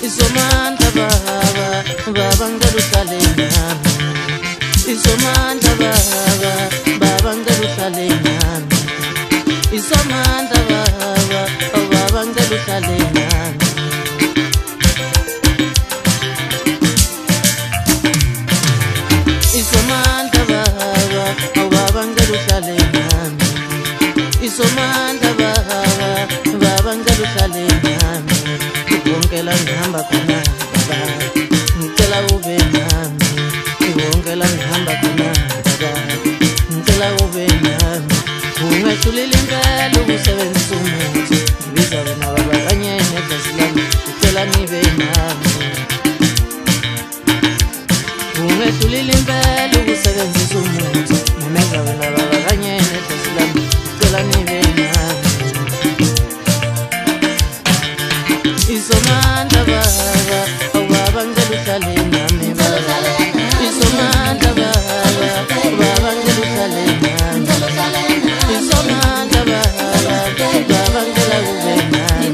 Isomanda baba, baba ngeluhlale nami. Isomanda baba, baba ngeluhlale nami. Isomanda baba, baba ngeluhlale nami. Isomanda baba, baba ngeluhlale nami. Isomanda baba, baba ngeluhlale nami. Ngikela ngihamba khona baba, ngicela ube nami. Ngikela ngihamba khona baba, ngicela ube nami. Ungahlulile impela ukusebenzisa umuthi, ngibiza wena baba kanye nedlozi lami, ngicela nibe nami. Ungahlulile impela ukusebenzisa umuthi, ngimeza wena baba kanye nedlozi lami, ngicela nibe nami. Isomanda baba, baba ngeluhlale nami baba. Isomanda baba, baba ngeluhlale nami. Isomanda baba, baba ngela ube nami.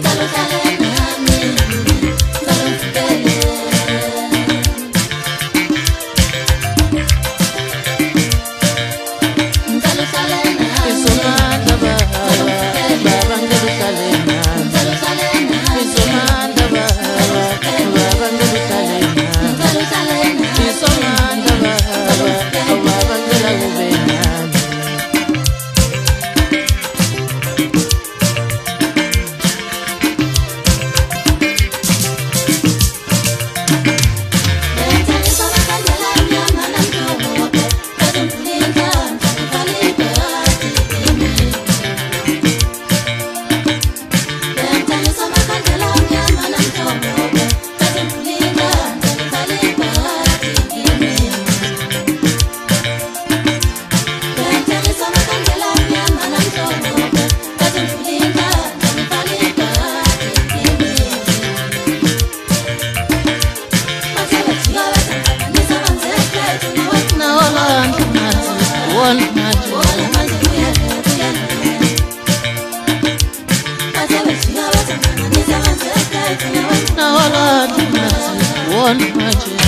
Isomanda baba, baba ngeluhlale nami. Isomanda baba, baba ngeluhlale nami. Isomanda baba, baba ngela ube nami. One magic.